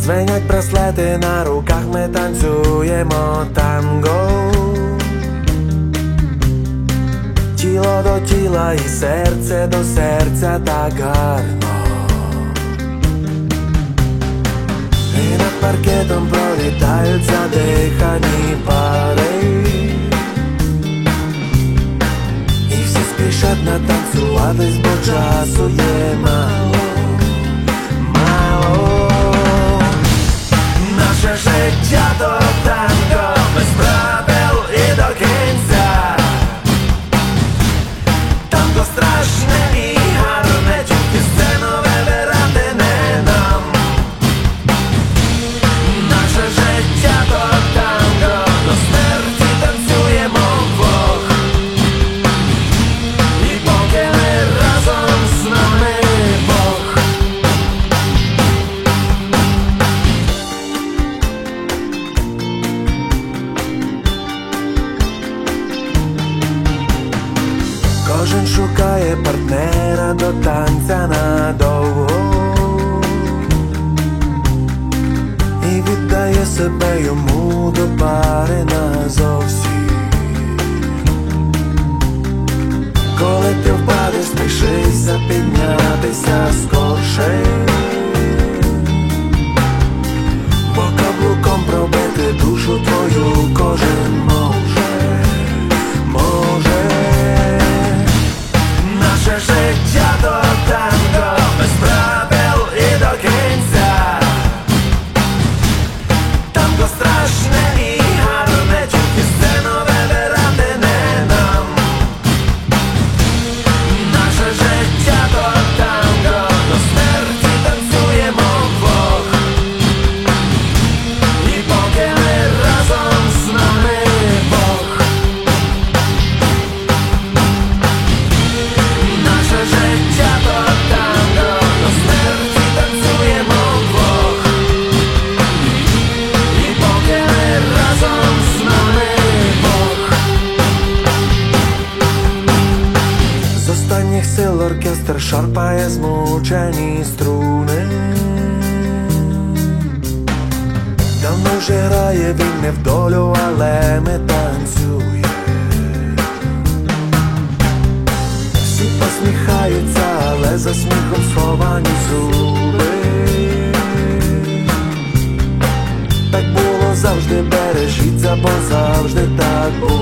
Дзвенять браслети на руках, ми танцюємо танго. Тіло до тіла і серце до серця так гарно. І над паркетом пролітають задихані пари. І всі спішать натанцюватись, бо часу є мало. Наше життя то танго, без правил і до кінця. Танго страшне і гарне, тільки сцену вибирати не нам. Наше життя то танго, до смерті танцюємо вдвох. І поки ми разом, з нами Бог. Кожен шукає партнера до танця надовго і віддає себе йому до пари назовсім. Коли ти впадеш, спішися піднятися скорше, бо каблуком пробити душу твою кожен може. Наше життя то танго, без правил і до кінця. Танго страшне і гарне, тільки сцену вибирати не нам. Наше життя то танго, до смерті танцюємо вдвох. І поки ми разом, з нами Бог. Наше життя то танго, до смерті танцюємо вдвох. І поки ми разом, з нами Бог. З останніх сил оркестр шарпає змучені струни. Давно вже грає він не в долю, але ми танцюємо. Всі посміхаються, але за сміхом сховані зуби. Так було завжди, бережіться, бо завжди так було.